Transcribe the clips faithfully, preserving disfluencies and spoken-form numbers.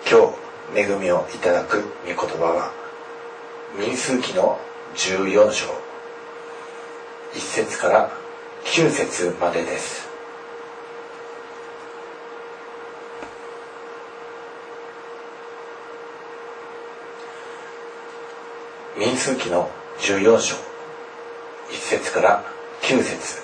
今日恵みをいただく御言葉は民数記のじゅうよん章いっ節からきゅう節までです。民数記のじゅうよん章いっ節からきゅう節。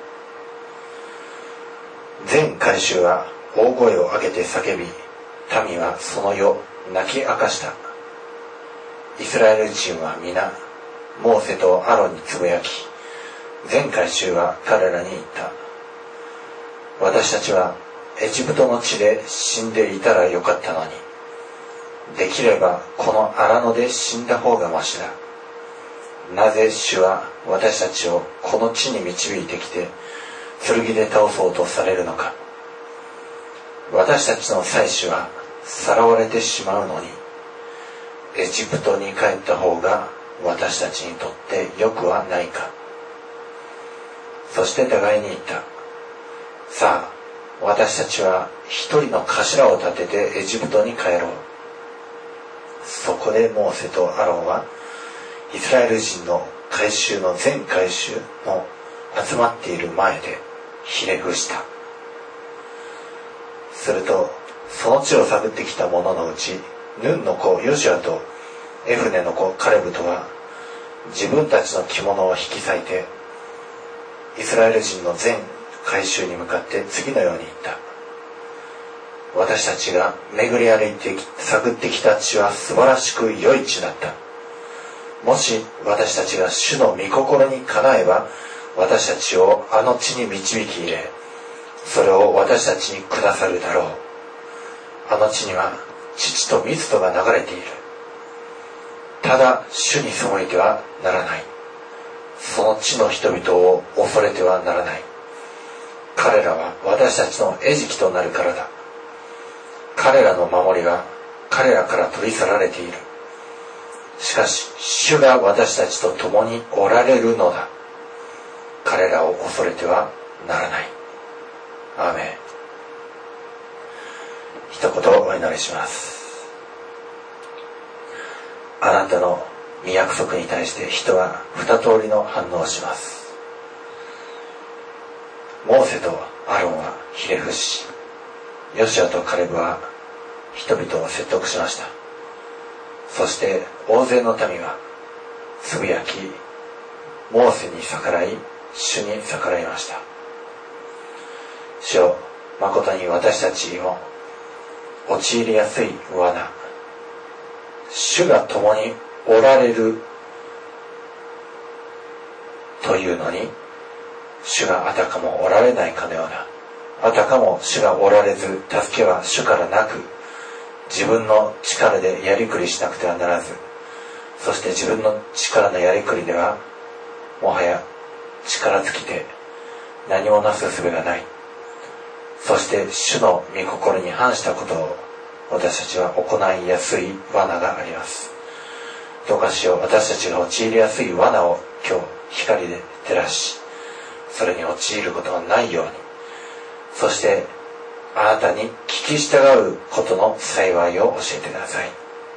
全会衆は大声を上げて叫び、民はその夜泣き明かした。イスラエル人は皆モーセとアロンにつぶやき、全会衆は彼らに言った。私たちはエジプトの地で死んでいたらよかったのに、できればこの荒野で死んだ方がましだ。なぜ主は私たちをこの地に導いてきて剣で倒そうとされるのか。私たちの妻子はさらわれてしまうのに、エジプトに帰った方が私たちにとってよくはないか。そして互いに言った。さあ、私たちは一人の頭を立ててエジプトに帰ろう。そこでモーセとアロンはイスラエル人の会衆の全会衆の集まっている前でひれ伏した。するとその地を探ってきた者のうち、ヌンの子ヨシュアとエフネの子カレブとは自分たちの着物を引き裂いてイスラエル人の全会衆に向かって次のように言った。私たちが巡り歩いて探ってきた地は素晴らしく良い地だった。もし私たちが主の御心にかなえば、私たちをあの地に導き入れ、それを私たちにくださるだろう。あの地には乳と蜜とが流れている。ただ主に背いてはならない。その地の人々を恐れてはならない。彼らは私たちの餌食となるからだ。彼らの守りは彼らから取り去られている。しかし主が私たちと共におられるのだ。彼らを恐れてはならない。アーメン。一言お祈りします。あなたの御約束に対して人は二通りの反応をします。モーセとアロンはひれ伏し、ヨシュアとカレブは人々を説得しました。そして大勢の民はつぶやき、モーセに逆らい、主に逆らいました。主よ、誠に私たちも陥りやすい罠、主が共におられるというのに、主があたかもおられないかのような、あたかも主がおられず、助けは主からなく、自分の力でやりくりしなくてはならず、そして自分の力のやりくりではもはや力尽きて何もなす術がない。そして主の御心に反したことを私たちは行いやすい罠があります。どうかしよう、私たちが陥りやすい罠を今日光で照らし、それに陥ることがないように、そしてあなたに聞き従うことの幸いを教えてください。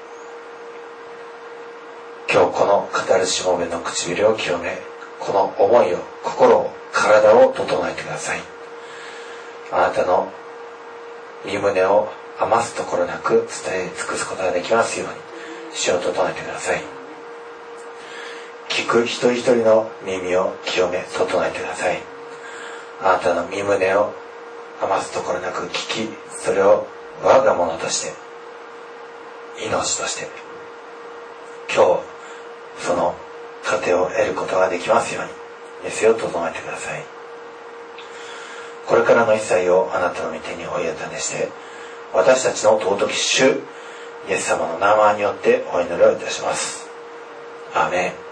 今日この語るしもべの唇を清め、この思いを、心を、体を整えてください。あなたの身胸を余すところなく伝え尽くすことができますように、主を整えてください。聞く一人一人の耳を清め、整えてください。あなたの身胸を余すところなく聞き、それを我が物として、命として、今日その糧を得ることができますように、召を整えてください。これからの一切をあなたの御手にお委ねして、私たちの尊き主イエス様の名前によってお祈りをいたします。アーメン。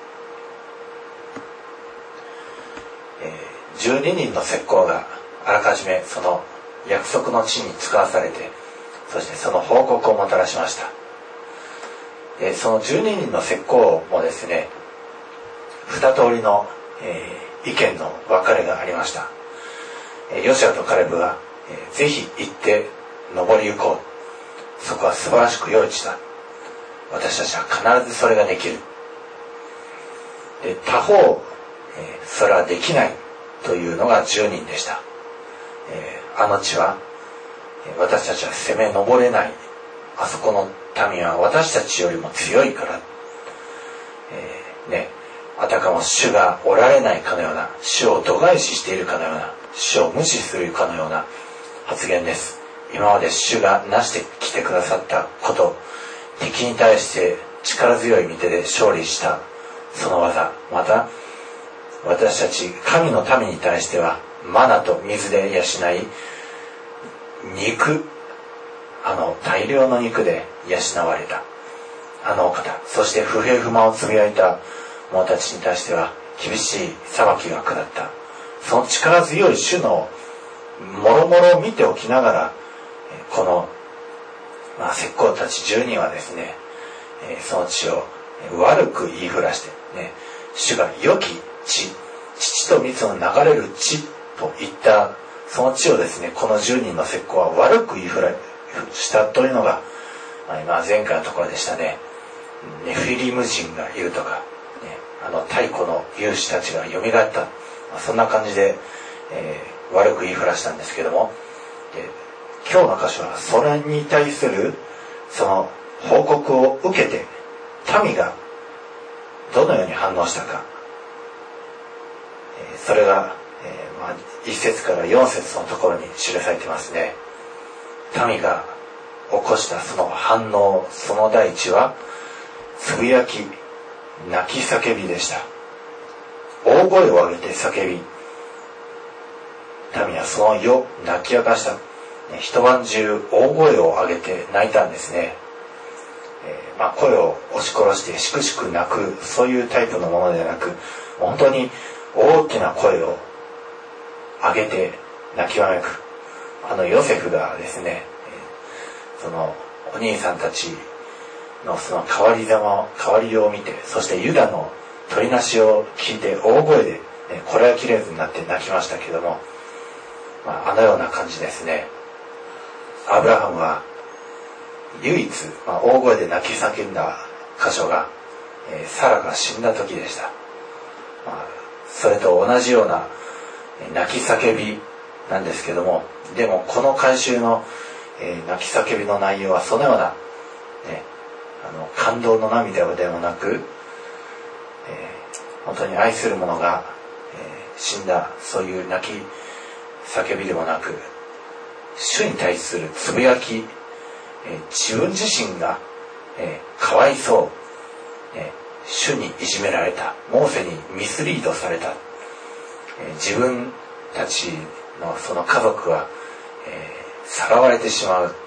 えー、じゅうににんの石膏があらかじめその約束の地に使わされて、そしてその報告をもたらしました。えー、そのじゅうににんの石膏もですね、二通りの、えー、意見の分かれがありました。えー、ヨシュアとカレブは、えー、ぜひ行って登り行こう、 そこは素晴らしく良い地だ。私たちは必ずそれができる。で、他方、えー、それはできないというのがじゅうにんでした。えー、あの地は私たちは攻め上れない。あそこの民は私たちよりも強いから、えー、ね、あたかも主がおられないかのような、主を度外視しているかのような、主を無視するかのような発言です。今まで主がなしてきてくださったこと、敵に対して力強い御手で勝利したその技、また私たち神の民に対してはマナと水で養い、肉、あの大量の肉で養われたあのお方、そして不平不満をつぶやいた者たちに対しては厳しい裁きが下った。その力強い主のもろもろを見ておきながら、この、まあ、石膏たちじゅうにんはですね、その地を悪く言いふらして、ね、主が良き地、乳と蜜の流れる地といったその地をですね、このじゅうにんの石膏は悪く言いふらしたというのが、まあ、前回のところでしたね。ネフィリム人がいるとか、ね、あの太古の勇士たちが蘇った、まあ、そんな感じで、えー、悪く言いふらしたんですけども、で今日の箇所はそれに対するその報告を受けて民がどのように反応したか、えー、それが、えーまあ、いち節からよん節のところに記されてますね。民が起こしたその反応、その第一はつぶやき、泣き叫びでした。大声を上げて叫び、民はその夜泣き明かした。一晩中大声を上げて泣いたんですね。えーまあ、声を押し殺してしくしく泣く、そういうタイプのものではなく、本当に大きな声を上げて泣きわめく。あのヨセフがですね、そのお兄さんたちのその変わり玉、変わりようを見て、そしてユダの取りなしを聞いて大声で、ね、これは切れずになって泣きましたけども、まあ、あのような感じですね。アブラハムは唯一、まあ、大声で泣き叫んだ箇所が、えー、サラが死んだ時でした。まあ、それと同じような泣き叫びなんですけども、でもこの改宗の、えー、泣き叫びの内容はそのような、ね、あの感動の涙でもなく、えー、本当に愛する者が、えー、死んだそういう泣き叫びでもなく、主に対するつぶやき、えー、自分自身が、えー、かわいそう、えー、主にいじめられた、モーセにミスリードされた、えー、自分たちのその家族は、えー、さらわれてしまう、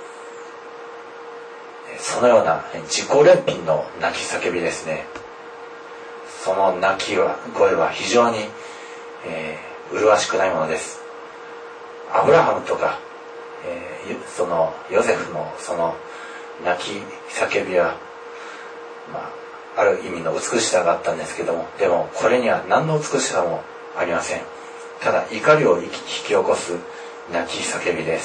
そのような自己憐憫の泣き叫びですね。その泣き声は非常に、えー、麗しくないものです。アブラハムとか、えー、そのヨセフのその泣き叫びは、まあ、ある意味の美しさがあったんですけども、でもこれには何の美しさもありません。ただ怒りを引き起こす泣き叫びです。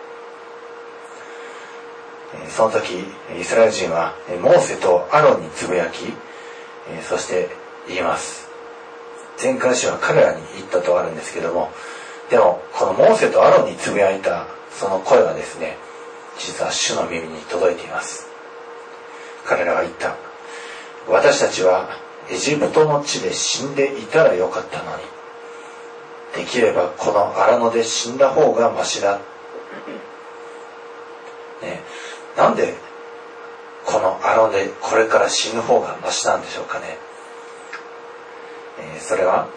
その時イスラエル人はモーセとアロンにつぶやき、そして言います。前回詩は彼らに言ったとあるんですけども、でもこのモーセとアロンにつぶやいたその声はですね、実は主の耳に届いています。彼らは言った。私たちはエジプトの地で死んでいたらよかったのに、できればこの荒野で死んだ方がマシだ、ね、なんでこの荒野でこれから死ぬ方がマシなんでしょうかね。えー、それは、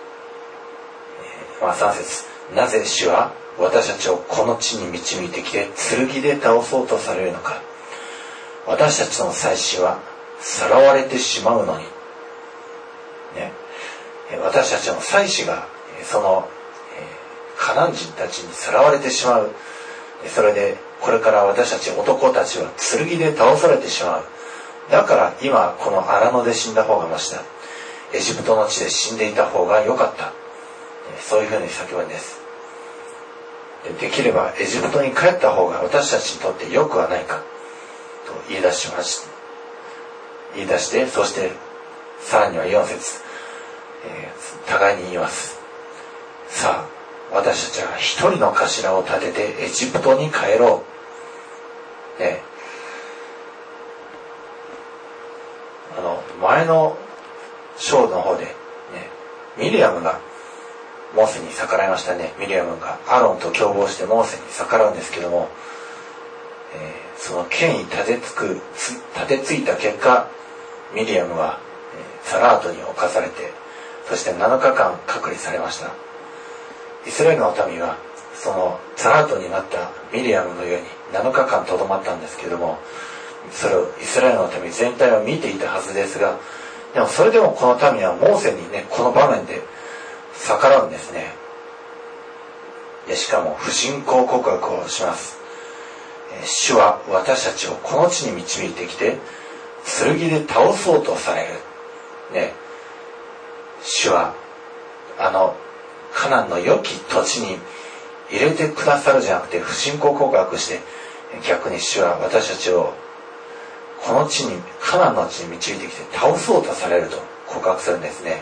えーまあ、さん節、なぜ主は私たちをこの地に導いてきて剣で倒そうとされるのか。私たちの祭司はさらわれてしまうのに、ね、私たちの祭司がそのカナン人たちにさらわれてしまう。それでこれから私たち男たちは剣で倒されてしまう。だから今この荒野で死んだ方がマシだ。エジプトの地で死んでいた方が良かった。そういうふうに叫ぶんです。 で、できればエジプトに帰った方が私たちにとって良くはないかと言い出しました。言い出して、そしてさらにはよん節、えー、互いに言います。さあ、私たちは一人の頭を立ててエジプトに帰ろう。ね、あの前の章の方で、ね、ミリアムがモーセに逆らいましたね。ミリアムがアロンと共謀してモーセに逆らうんですけども、えー、その権威立てつく立てついた結果、ミリアムは、えー、サラートに侵されて、そしてなのかかん隔離されました。イスラエルの民はそのサラートになったミリアムのようになのかかんとどまったんですけども、それをイスラエルの民全体は見ていたはずですが、でもそれでもこの民はモーセにね、この場面で逆らうんですね。で、しかも不信仰告白をします。主は私たちをこの地に導いてきて剣で倒そうとされる、ね、主はあのカナンの良き土地に入れてくださるじゃなくて不信仰告白して、逆に主は私たちをこの地にカナンの地に導いてきて倒そうとされると告白するんですね。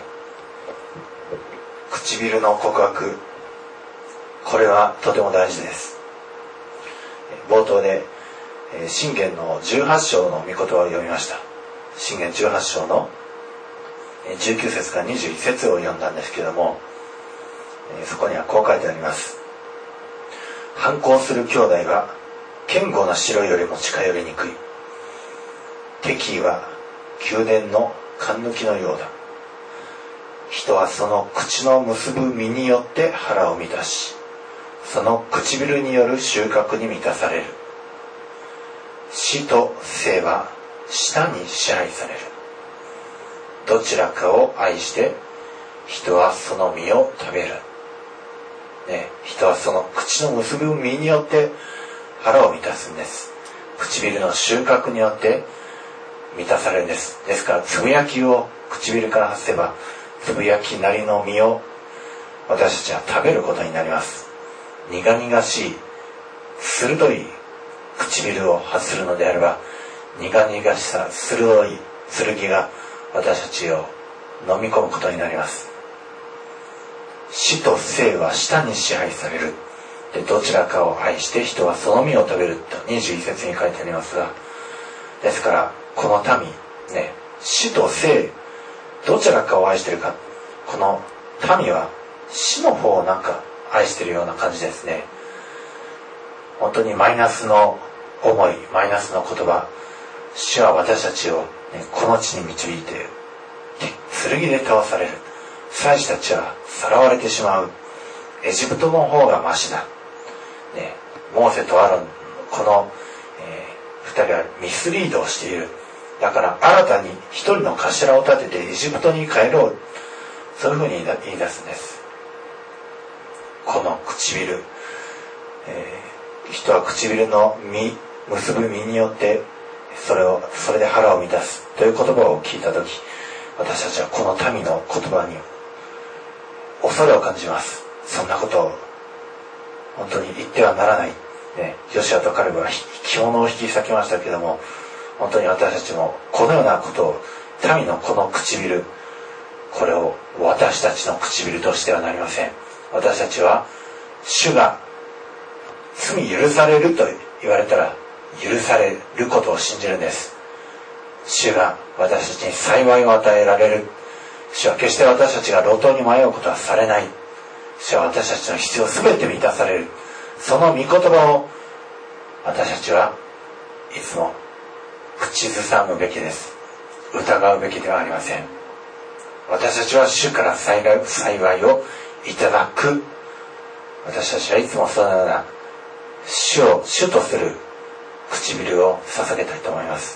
唇の告白、これはとても大事です。冒頭で箴言のじゅうはち章の御言葉を読みました。箴言じゅうはち章のじゅうきゅう節からにじゅういち節を読んだんですけれども、そこにはこう書いてあります。反抗する兄弟は堅固な城よりも近寄りにくい。敵意は宮殿の勘抜きのようだ。人はその口の結ぶ実によって腹を満たし、その唇による収穫に満たされる。死と生は舌に支配される。どちらかを愛して人はその実を食べる、ね、人はその口の結ぶ実によって腹を満たすんです。唇の収穫によって満たされるんです。ですからつぶやきを唇から発せば、つぶやきなりの実を私たちは食べることになります。苦々しい鋭い唇を発するのであれば、苦々しさ鋭い剣が私たちを飲み込むことになります。死と生は舌に支配される。で、どちらかを愛して人はその実を食べるとにじゅういち節に書いてありますが、ですからこの民ね、死と生どちらかを愛しているか、この民は死の方をなんか愛しているような感じですね。本当にマイナスの思い、マイナスの言葉、主は私たちを、ね、この地に導いて剣で倒される。祭司たちはさらわれてしまう。エジプトの方がマシだ、ね、モーセとアロン、この、えー、二人はミスリードをしている。だから新たに一人の頭を立ててエジプトに帰ろう、そういうふうに言い出すんです。この唇、えー、人は唇の実、結ぶ実によってそれをそれで腹を満たすという言葉を聞いたとき、私たちはこの民の言葉に恐れを感じます。そんなことを本当に言ってはならない、ね、ヨシュアとカレブは着物を引き裂きましたけども、本当に私たちもこのようなことを、民のこの唇、これを私たちの唇としてはなりません。私たちは主が罪許されると言われたら許されることを信じるんです。主が私たちに幸いを与えられる。主は決して私たちが路頭に迷うことはされない。主は私たちの必要すべて満たされる。その御言葉を私たちはいつも口ずさむべきです。疑うべきではありません。私たちは主から幸いをいただく。私たちはいつもそのような主を主とする唇を捧げたいと思います。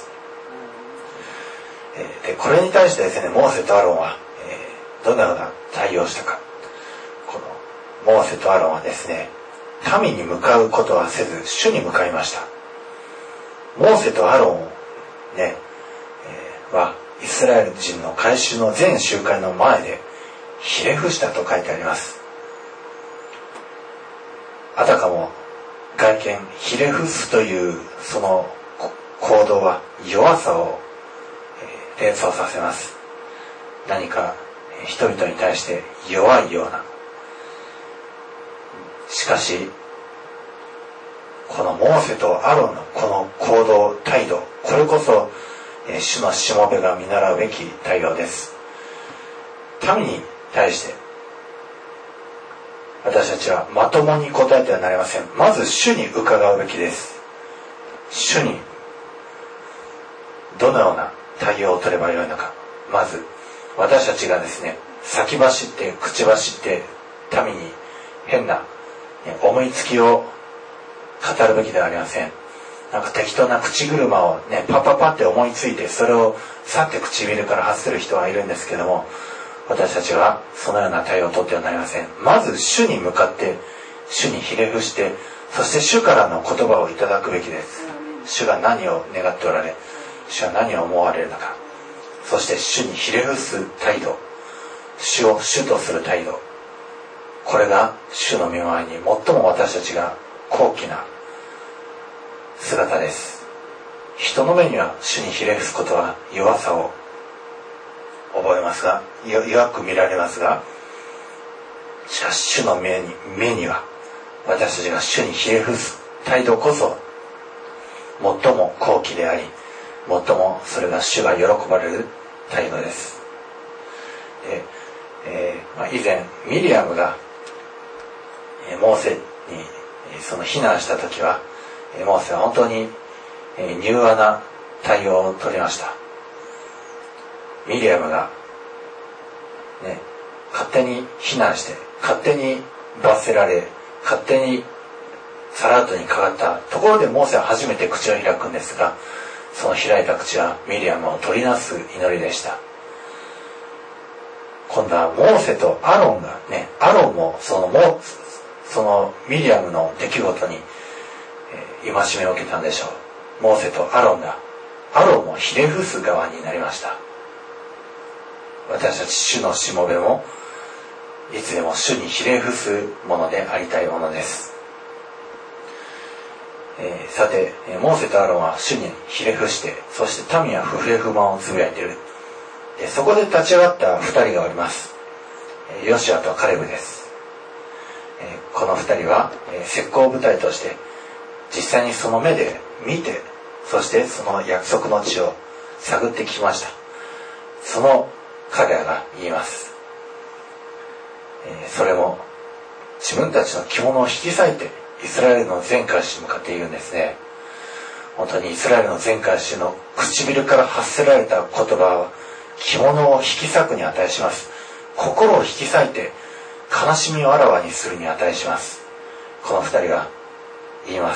で、これに対してですね、モーセとアロンは、えー、どのような対応をしたか。このモーセとアロンはですね、民に向かうことはせず主に向かいました。モーセとアロンね、えー、はイスラエル人の改宗の全集会の前でひれ伏したと書いてあります。 あたかも外見ひれ伏すというその行動は弱さを連想させます。何か人々に対して弱いような。しかしこのモーセとアロンのこの行動態度、これこそ主のしもべが見習うべき対応です。民に対して私たちはまともに答えてはなりません。まず主に伺うべきです。主にどのような対応を取ればよいのか。まず私たちがですね、先走って口走って民に変な思いつきを語るべきではありません。なんか適当な口車をね、パッパッパって思いついて、それを去って唇から発する人はいるんですけども、私たちはそのような対応をとってはなりません。まず主に向かって主にひれ伏して、そして主からの言葉をいただくべきです。主が何を願っておられ、主は何を思われるのか。そして主にひれ伏す態度、主を主とする態度、これが主の御前に最も私たちが高貴な姿です。人の目には主にひれ伏すことは弱さを覚えますが、弱く見られますが、しかし主の目に、目には私たちが主にひれ伏す態度こそ最も高貴であり、最もそれが主が喜ばれる態度です。で、えーまあ、以前ミリアムがモーセにその避難した時は、モーセは本当に柔和な対応を取りました。ミリアムが、ね、勝手に避難して勝手に罰せられ勝手にサラートにかかったところでモーセは初めて口を開くんですが、その開いた口はミリアムを取りなす祈りでした。今度はモーセとアロンがね、アロンもそのモそのミリアムの出来事に、えー、戒めを受けたんでしょう。モーセとアロンがアロンもひれ伏す側になりました。私たち主のしもべもいつでも主にひれ伏すものでありたいものです。えー、さてモーセとアロンは主にひれ伏して、そして民は不平不満をつぶやいている。でそこで立ち上がった二人がおります。ヨシュアとカレブです。えー、この二人は、えー、石膏部隊として実際にその目で見て、そしてその約束の地を探ってきました。その彼らが言います。えー、それも自分たちの着物を引き裂いてイスラエルの全会士に向かって言うんですね。本当にイスラエルの全会士の唇から発せられた言葉は着物を引き裂くに値します。心を引き裂いて悲しみをあらわにするに値します。この二人が言います。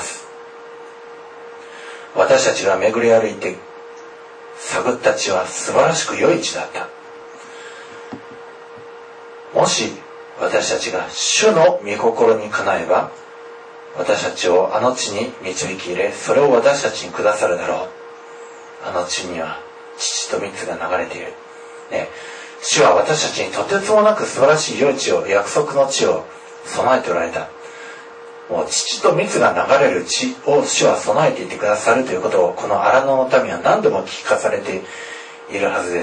私たちが巡り歩いて探った地は素晴らしく良い地だった。もし私たちが主の御心にかなえば、私たちをあの地に導き入れ、それを私たちにくださるだろう。あの地には乳と蜜が流れている、ね、主は私たちにとてつもなく素晴らしい良い地を、約束の地を備えておられた。もう乳と蜜が流れる地を主は備えていてくださるということを、この荒野の民は何度も聞かされているはずです。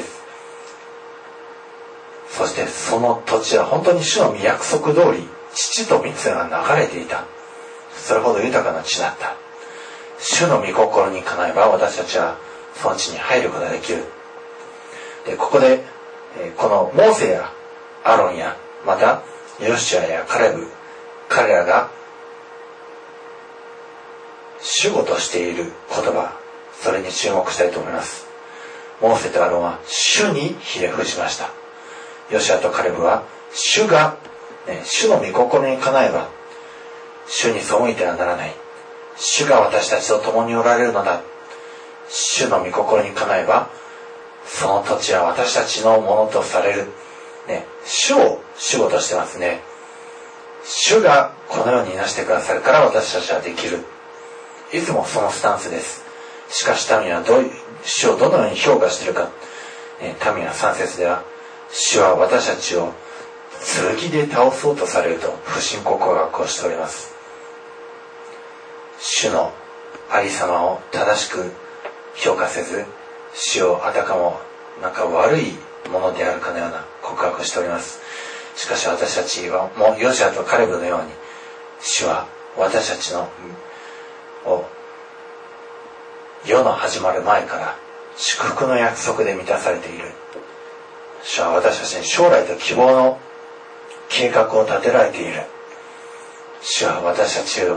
そしてその土地は本当に主の約束通り乳と蜜が流れていた。それほど豊かな地だった。主の御心にかなえば私たちはその地に入ることができる。でここでこのモーセやアロンやまたヨシュアやカレブ、彼らが主語としている言葉、それに注目したいと思います。モーセとアロンは主にひれ伏しました。ヨシュアとカレブは主が、ね、主の御心にかなえば主に背いてはならない。主が私たちと共におられるのだ。主の御心にかなえばその土地は私たちのものとされる、ね、主を主語としてますね。主がこのようになしてくださるから私たちはできる。いつもそのスタンスです。しかし民はどう主をどのように評価しているか、ね、民はさん節では主は私たちを剣で倒そうとされると不信告白をしております。 主のありさまを正しく評価せず、主をあたかもなんか悪いものであるかのような告白をしております。しかし私たちはもうヨシュアとカレブのように、主は私たちのを世の始まる前から祝福の約束で満たされている。主は私たちに将来と希望の計画を立てられている。主は私たちを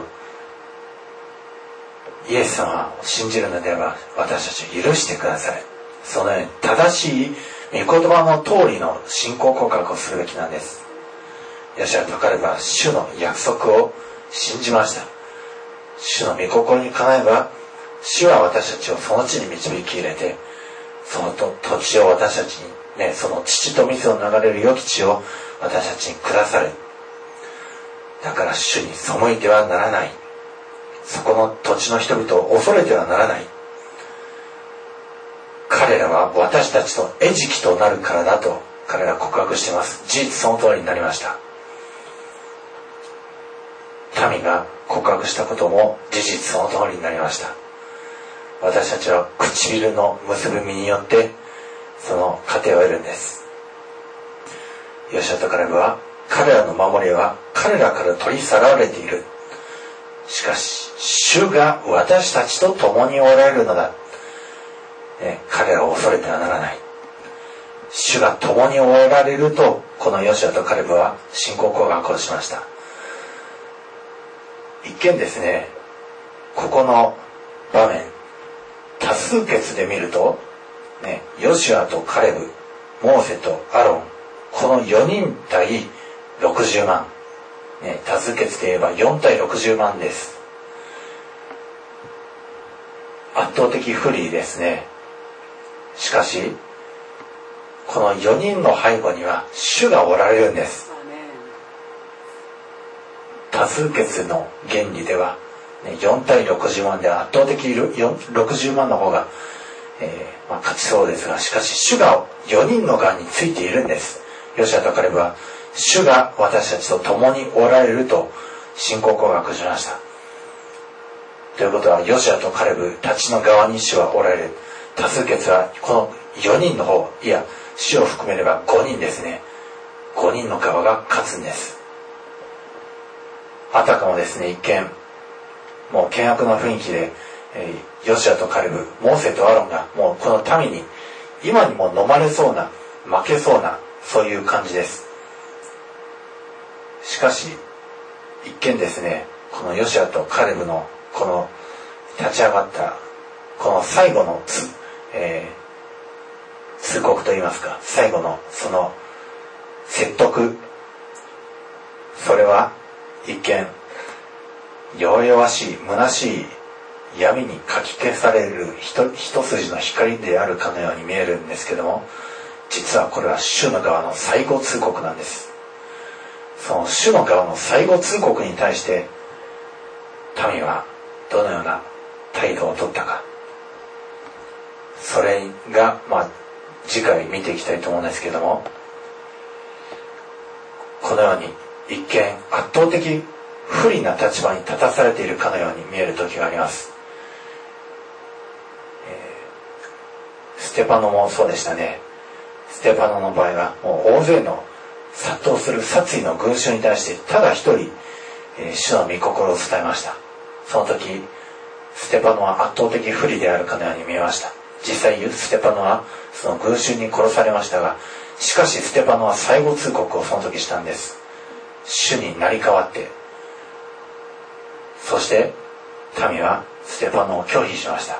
イエス様を信じるのであれば私たちを許してください。そのように正しい御言葉の通りの信仰告白をするべきなんです。ヨシュアとカレブは主の約束を信じました。主の御心にかなえば、主は私たちをその地に導き入れて、そのと土地を私たちに、ね、その乳と水を流れる良き地を私たちに下され。だから主に背いてはならない。そこの土地の人々を恐れてはならない。彼らは私たちと餌食となるからだと彼らは告白しています。事実その通りになりました。民が告白したことも事実その通りになりました。私たちは唇の結び身によってその糧を得るんです。ヨシュアとカレブは彼らの守りは彼らから取り去られている。しかし主が私たちと共におられるのだ、ね、彼らを恐れてはならない。主が共におられるとこのヨシュアとカレブは信仰告白をしました。一見ですね、ここの場面多数決で見ると、ね、ヨシュアとカレブ、モーセとアロン、このよにん対ろくじゅうまん、ね、多数決で言えばよん対ろくじゅうまんです。圧倒的不利ですね。しかしこのよにんの背後には主がおられるんです。多数決の原理ではよん対ろくじゅうまんで圧倒的ろくじゅうまんの方が、えーまあ、勝ちそうですが、しかし主がよにんの側についているんです。ヨシュアとカレブは主が私たちと共におられると信仰告白しました。ということはヨシュアとカレブたちの側に主はおられる。多数決はこのよにんの方、いや主を含めればごにんですね。ごにんの側が勝つんです。あたかもですね、一見もう険悪な雰囲気で、えー、ヨシュアとカレブ、モーセとアロンがもうこの民に今にも飲まれそうな、負けそうな、そういう感じです。しかし一見ですね、このヨシュアとカレブのこの立ち上がったこの最後のつ、えー、通告といいますか、最後のその説得、それは一見弱々しい虚しい闇にかき消される一筋の光であるかのように見えるんですけども、実はこれは主の側の最後通告なんです。その主の側の最後通告に対して民はどのような態度を取ったか、それがまあ次回見ていきたいと思うんですけども、このように一見圧倒的不利な立場に立たされているかのように見える時があります。えー、ステパノもそうでしたね。ステパノの場合はもう大勢の殺到する殺意の群衆に対してただ一人、えー、主の御心を伝えました。その時ステパノは圧倒的不利であるかのように見えました。実際ステパノはその群衆に殺されましたが、しかしステパノは最後通告をその時したんです。主に成り代わって、そして民はステパノを拒否しました。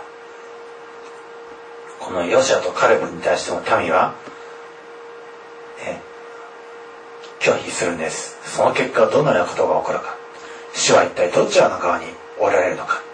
このヨシュアとカレブに対しても民は、ね、拒否するんです。その結果どのようなことが起こるか、主は一体どちらの側におられるのか、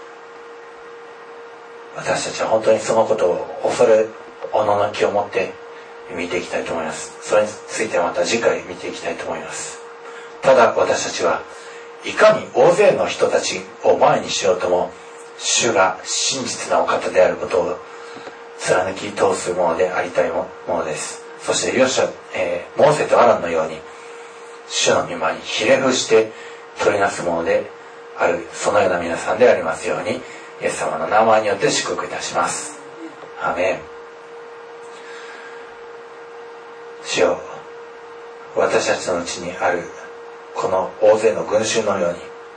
私たちは本当にそのことを恐れおののきを持って見ていきたいと思います。それについてはまた次回見ていきたいと思います。ただ私たちはいかに大勢の人たちを前にしようとも、主が真実なお方であることを貫き通すものでありたいものです。そしてヨシュア、えー、モーセとアロンのように主の御前にひれ伏して取りなすものである、そのような皆さんでありますように、イエス様の名前によって祝福いたします。アーメン。主よ、私たちのうちにあるこの大勢の群衆のように、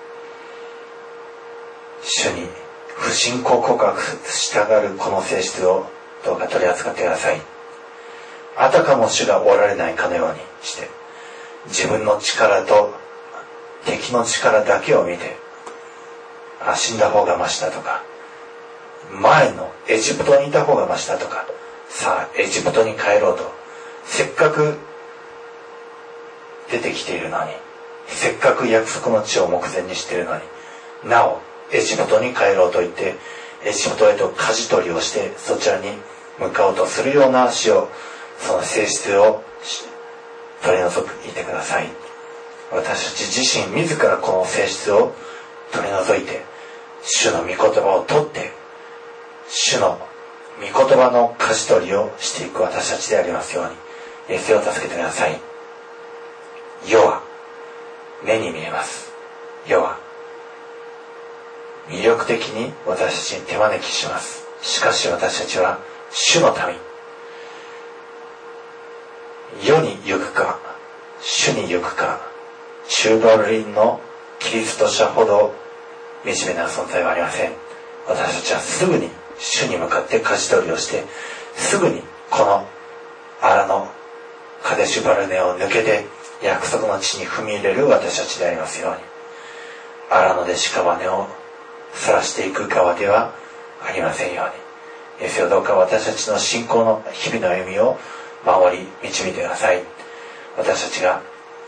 主に不信仰告白したがるこの性質をどうか取り扱ってください。あたかも主がおられないかのようにして、自分の力と敵の力だけを見て、あ、死んだ方がマシだとか、前のエジプトにいた方がマシだとか、さあエジプトに帰ろうと、せっかく出てきているのに、せっかく約束の地を目前にしているのに、なおエジプトに帰ろうと言って、エジプトへと舵取りをしてそちらに向かおうとするような死を、その性質を取り除いてください。私たち自身自らこの性質を取り除いて、主の御言葉を取って、主の御言葉の舵取りをしていく私たちでありますように、イエスを助けてください。世は目に見えます。世は魅力的に私たちに手招きします。しかし私たちは主の民。世に行くか主に行くか、中道輪のキリスト者ほど惨めな存在はありません。私たちはすぐに主に向かって舵取りをして、すぐにこのアラのカデシュバルネを抜けて約束の地に踏み入れる私たちでありますように、アラので屍を晒していく側ではありませんように、イエスよ、どうか私たちの信仰の日々の歩みを守り導いてください。私たちが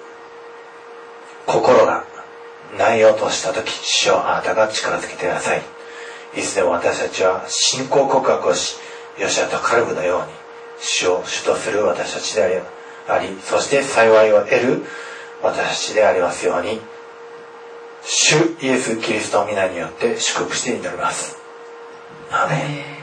心が内容としたとき、主をあなたが力づけてください。いつでも私たちは信仰告白をし、ヨシアとカルブのように主を主とする私たちであり、そして幸いを得る私たちでありますように、主イエス・キリストの皆によって祝福して祈ります。アーメン。